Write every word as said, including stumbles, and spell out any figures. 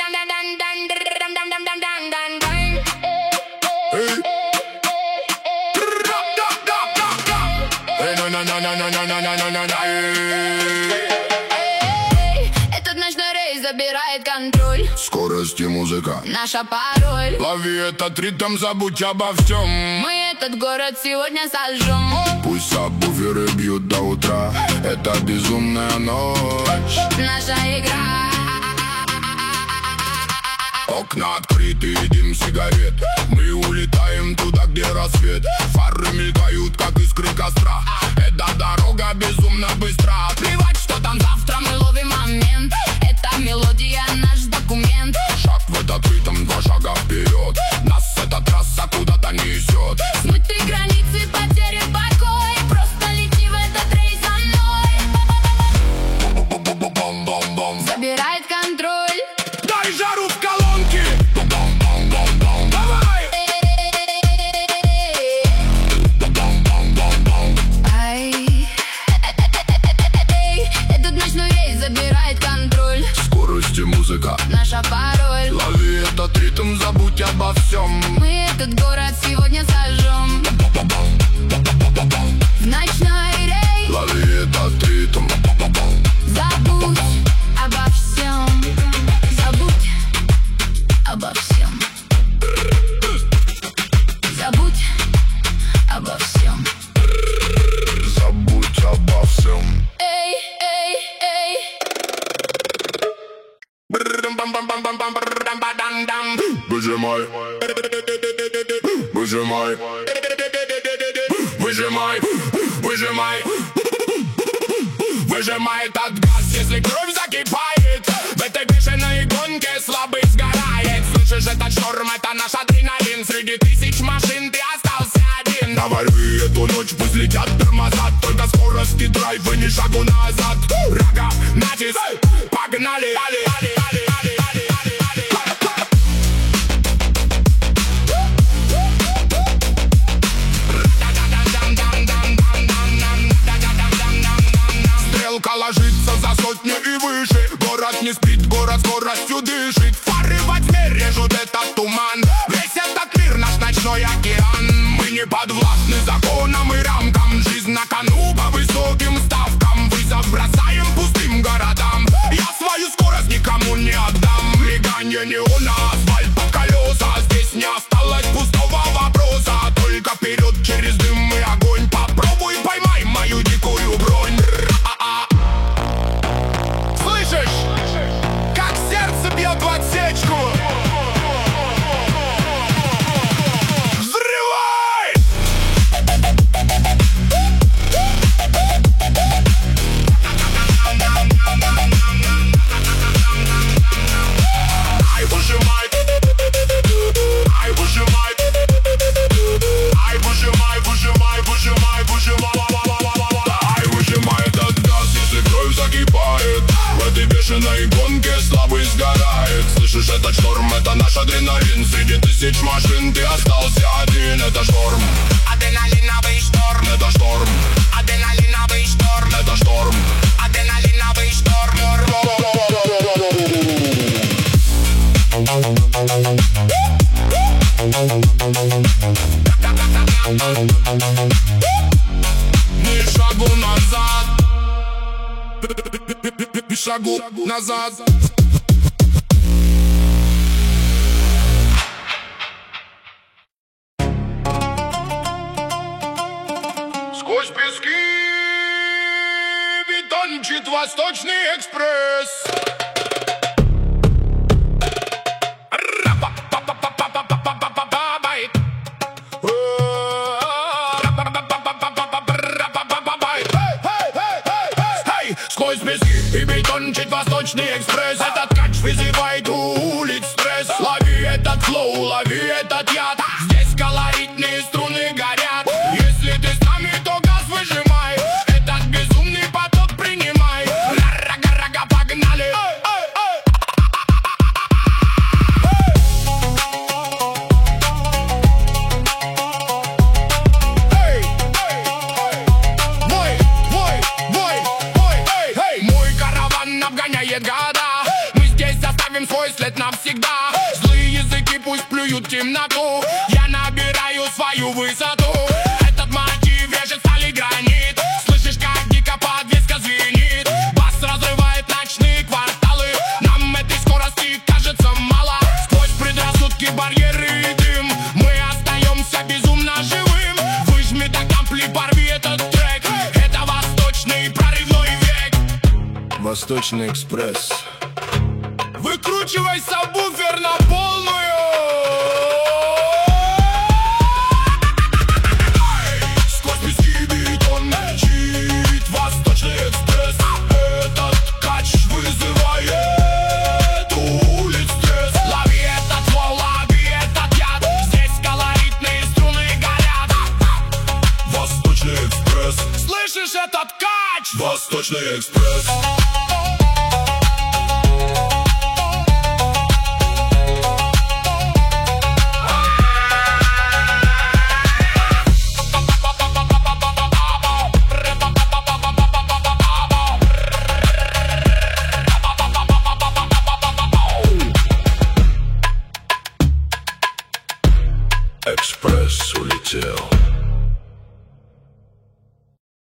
Этот ночной рейс забирает контроль. Скорость и музыка, наша пароль. Лови этот ритм, забудь обо всем. Мы этот город сегодня сожжем. Пусть сабвуферы бьют до утра. Это безумная ночь. Наша игра. Окна открыты, дым сигарет. Мы улетаем туда, где рассвет. Фары мелькают, как искры костра. Эта дорога безумно быстра. Плевать, что там завтра, мы ловим момент. Эта мелодия наш документ. Шаг в этот ритм, два шага вперед. Нас эта трасса куда-то несет. Смытые границы, потери покой. Просто лети в этот рейс со мной. Забирает контроль. Дай жару в колонке. Давай. Ай. Этот ночной рейс забирает контроль. Скорость и музыка, наша пароль. Лови этот ритм, забудь обо всем. Мы этот город сегодня сожжем. В ночной рейс. Лови этот ритм. Забудь обо всем. Забудь обо всем. Забудь обо всем. Забудь обо всем. Эй, эй, эй. Выжимай, выжимай, выжимай, выжимай, выжимай этот газ, если кровь закипает. В этой бешеной гонке слабый сгорает. Слышишь этот шторм, это наш адреналин. Среди тысяч машин ты остался один. Наварви эту ночь, пусть летят тормоза. Только скорость и драйв, и ни шагу назад. Рога, натиск, погнали. Ложится за сотню и выше. Город не спит, город скоростью дышит. Фары во тьме режут этот туман. Весь этот мир наш ночной океан. Мы не подвластны законам и рамкам. Жизнь на кону по высоким ставкам. Вызов бросаем пустым городам. Я свою скорость никому не отдам. Миганье неона, асфальт под колеса. Здесь не осталось пустого вопроса. Только вперед через дым и огонь. Попробуй поймай мою дикую бронь. Как сердце бьет в отсечку. Взрывай! Ай, выжимай. Ай, выжимай. Ай, выжимай, выжимай, выжимай, выжимай. Ай, выжимай этот газ, если кровь закипает. В этой бешеной гонке слабый сгорает. Слышишь этот шторм, это наш адреналин. Среди тысяч машин ты остался один. Это шторм, адреналиновый шторм. Это шторм, адреналиновый шторм. Это шторм, адреналиновый шторм. Ни шагу назад. Шагу назад. Сквозь пески бетончит Восточный экспресс. Сквозь пески и бетончит Восточный экспресс. Этот кач вызывает у улиц стресс. Лови этот флоу, лови этот яд. Здесь колоритные струны горят. Если ты с нами, то газ выжимай. Этот безумный поток принимай. Рага-рага, погнали. Обгоняет года. Мы здесь оставим свой след на навсегда. Злые языки пусть плюют темноту, я набираю свою высоту. Этот мотив реже стали гранит. Слышишь, как дико подвеска звенит. Бас разрывает ночные кварталы. Нам этой скорости кажется мало. Сквозь предрассудки, барьеры и дым мы остаемся безумно живым. Выжми до компли, порви этот трек. Это восточный прорывной век. Восточный экспресс. Выкручивай сабвуфер на полную. Сквозь пески бетон мчит Восточный экспресс. Этот кач вызывает у улиц стресс. Лови этот флоу, лови этот яд. Здесь колоритные струны горят. Восточный экспресс. Слышишь этот кач? Восточный экспресс. Экспресс улетел.